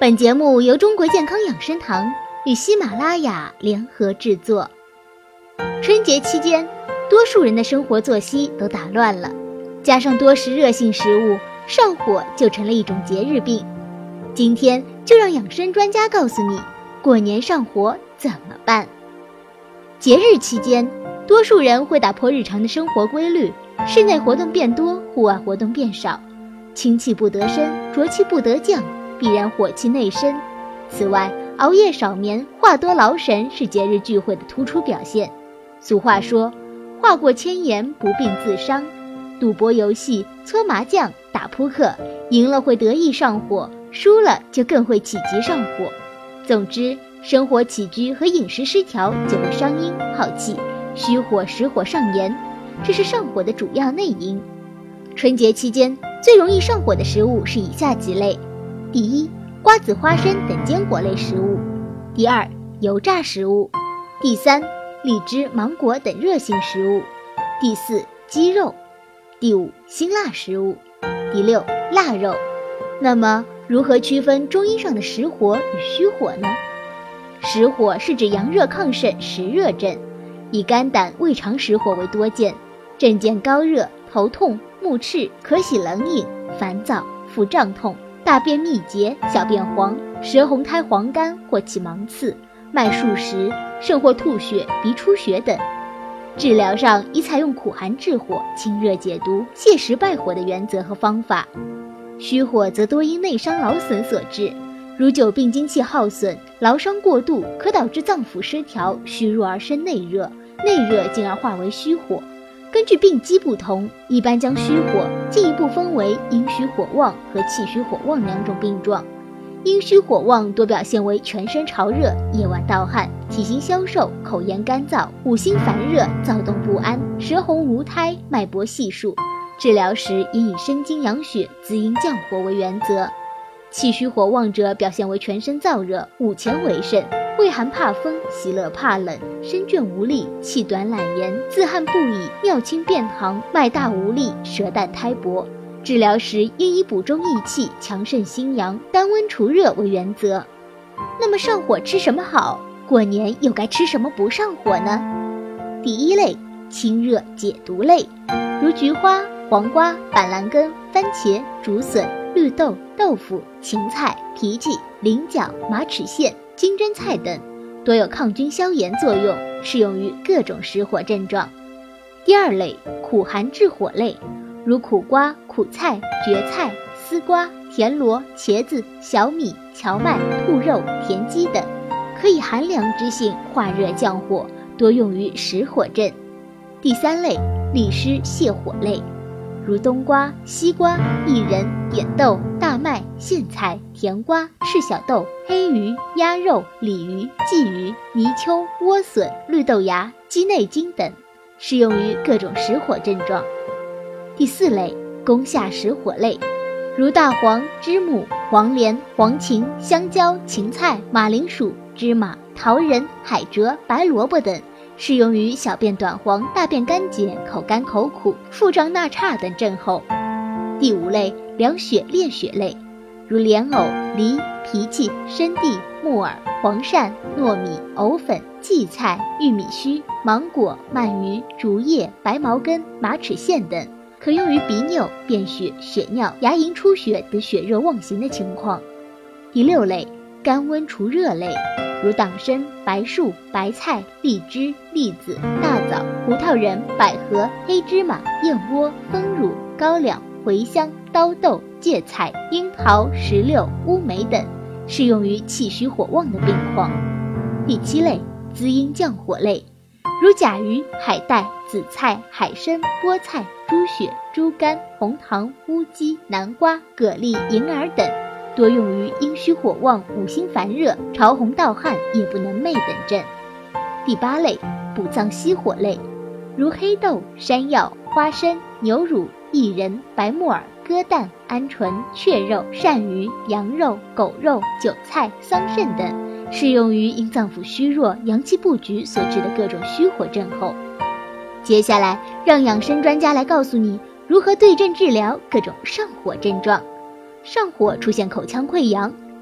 本节目由中国健康养生堂与喜马拉雅联合制作。春节期间，多数人的生活作息都打乱了，加上多食热性食物，上火就成了一种节日病。今天就让养生专家告诉你，过年上火怎么办？节日期间，多数人会打破日常的生活规律，室内活动变多，户外活动变少，清气不得升，浊气不得降，必然火气内生。此外，熬夜少眠、话多劳神是节日聚会的突出表现。俗话说，话过千言不病自伤。赌博游戏、搓麻将、打扑克，赢了会得意上火，输了就更会起急上火。总之，生活起居和饮食失调就会伤阴耗气，虚火实火上炎，这是上火的主要内因。春节期间最容易上火的食物是以下几类：第一，瓜子、花生等坚果类食物；第二，油炸食物；第三，荔枝、芒果等热性食物；第四，鸡肉；第五，辛辣食物；第六，腊肉。那么如何区分中医上的实火与虚火呢？实火是指阳热亢盛实热症，以肝胆胃肠实火为多见，症见高热、头痛、目赤、可喜冷饮、烦躁、腹胀痛、大便秘结、小便黄、舌红苔黄干或起芒刺、脉数时、甚或吐血、鼻出血等。治疗上宜采用苦寒治火、清热解毒、泻实败火的原则和方法。虚火则多因内伤劳损所致，如久病精气耗损、劳伤过度，可导致脏腑失调，虚弱而生内热，内热进而化为虚火。根据病机不同，一般将虚火进一步分为阴虚火旺和气虚火旺两种病状。阴虚火旺多表现为全身潮热、夜晚盗汗、体型消瘦、口炎干燥、五心烦热、躁动不安、舌红无苔、脉搏细数。治疗时应以生津养血、滋阴降火为原则。气虚火旺者表现为全身燥热、五前为甚、畏寒怕风、喜乐怕冷、身倦无力、气短懒言、自汗不已、尿清便溏、脉大无力、舌淡苔薄。治疗时应以补中益气、强肾心阳、丹温除热为原则。那么上火吃什么好？过年又该吃什么不上火呢？第一类，清热解毒类，如菊花、黄瓜、板蓝根、番茄、竹笋、绿豆、豆腐、芹菜、荸荠、菱角、马齿苋、金针菜等，多有抗菌消炎作用，适用于各种实火症状。第二类，苦寒治火类，如苦瓜、苦菜、蕨菜、丝瓜、田螺、茄子、小米、荞麦、兔肉、田鸡等，可以寒凉之性化热降火，多用于实火症。第三类，利湿泻火类，如冬瓜、西瓜、薏仁、扁豆、大麦、苋菜、甜瓜、赤小豆、黑鱼、鸭肉、鲤鱼、鲫鱼、泥鳅、莴笋、绿豆芽、鸡内金等，适用于各种实火症状。第四类，攻下实火类，如大黄、知母、黄连、黄芩、香蕉、芹菜、马铃薯、芝麻、桃仁、海蜇、白萝卜等，适用于小便短黄、大便干结、口干口苦、腹胀纳差等症候。第五类，凉血炼血类，如莲藕、梨、荸荠、生地、木耳、黄鳝、糯米、藕粉、荠菜、玉米须、芒果、鳗鱼、竹叶、白茅根、马齿苋等，可用于鼻衄、便血、血尿、牙龈出血等血热妄行的情况。第六类，甘温除热类，如党参、白术、白菜、荔枝、栗子、大枣、胡桃仁、百合、黑芝麻、燕窝、蜂乳、高粱、茴香、刀豆、芥菜、樱桃、石榴、乌梅等，适用于气虚火旺的病况。第七类，滋阴降火类，如甲鱼、海带、紫菜、海参、菠菜、猪血、猪肝、红糖、乌鸡、南瓜、蛤蜊、银耳等，多用于阴虚火旺、五心烦热、潮红盗汗、夜不能寐等症。第八类，补脏息火类，如黑豆、山药、花生、牛乳、薏仁、白木耳、鸽蛋、鹌鹑、雀肉、鳝鱼、羊肉、狗肉、韭菜、桑葚等，适用于因脏腑虚弱、阳气不足所致的各种虚火症候。接下来，让养生专家来告诉你如何对症治疗各种上火症状。上火出现口腔溃疡，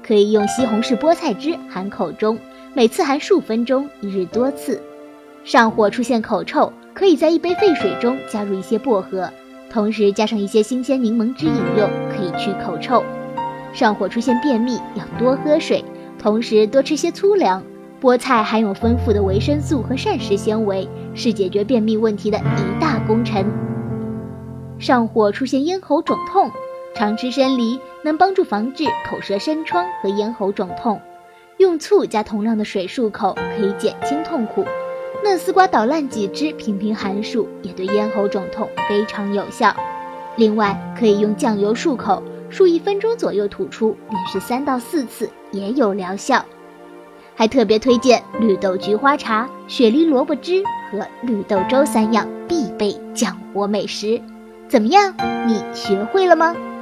可以用西红柿菠菜汁含口中，每次含数分钟，1日多次。上火出现口臭，可以在1杯沸水中加入一些薄荷，同时加上一些新鲜柠檬汁饮用，可以去口臭。上火出现便秘，要多喝水，同时多吃些粗粮。菠菜含有丰富的维生素和膳食纤维，是解决便秘问题的一大功臣。上火出现咽喉肿痛，常吃生梨能帮助防治口舌生疮和咽喉肿痛，用醋加同量的水漱口可以减轻痛苦。嫩丝瓜捣烂几支，频频含漱，也对咽喉肿痛非常有效。另外，可以用酱油漱口，漱1分钟左右吐出，连续3到4次也有疗效。还特别推荐绿豆菊花茶、雪梨萝卜汁和绿豆粥3样必备降火美食。怎么样，你学会了吗？